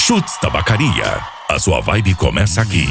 Chutes Tabacaria. A sua vibe começa aqui.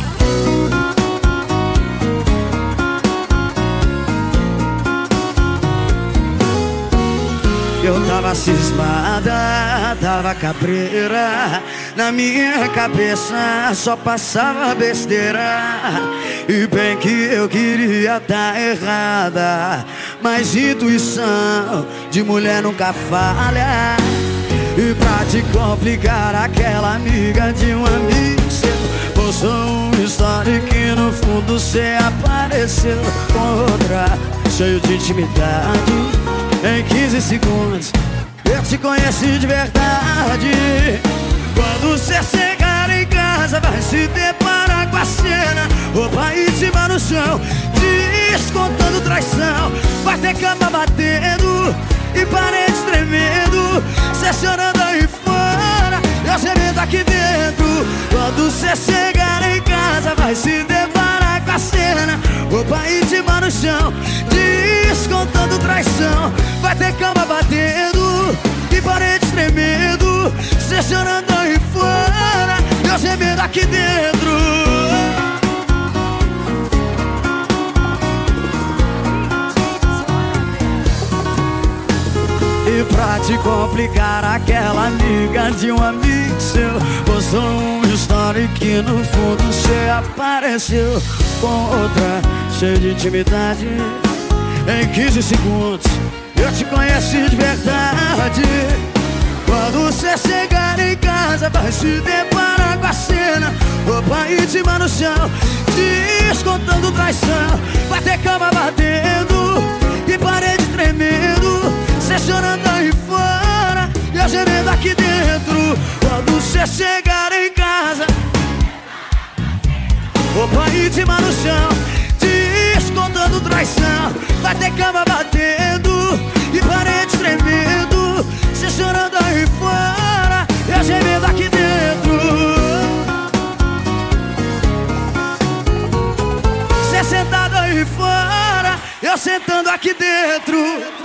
Eu tava cismada, tava cabreira. Na minha cabeça só passava besteira. E bem que eu queria tá errada, mas intuição de mulher nunca falha. E pra te complicar, aquela amiga de um amigo seu postou uma história que no fundo cê apareceu com outra, cheio de intimidade. Em 15 segundos eu te conheci de verdade. Quando cê chegar em casa vai se deparar com a cena: roupa íntima no chão, descontando traição. Vai ter cama batendo e paredes tremendo, cê chorando aí fora, eu gemendo aqui dentro. Quando cê chegar em casa vai se deparar com a cena: roupa íntima no chão, descontando traição. Vai ter cama batendo e paredes tremendo, cê chorando aí fora, eu gemendo aqui dentro. E pra te complicar, aquela amiga de um amigo seu postou uma história que no fundo cê apareceu com outra, cheio de intimidade. Em 15 segundos eu te conheci de verdade. Quando cê chegar em casa vai se deparar com a cena: roupa íntima no chão, descontando traição. Vai ter cama batendo e parede tremendo, cê chorando aí fora, eu gemendo aqui dentro. Quando cê chegar em casa, roupa íntima no chão, descontando traição. Vai ter cama batendo e paredes tremendo, cê chorando aí fora, eu gemendo aqui dentro. Cê sentado aí fora, eu sentando aqui dentro.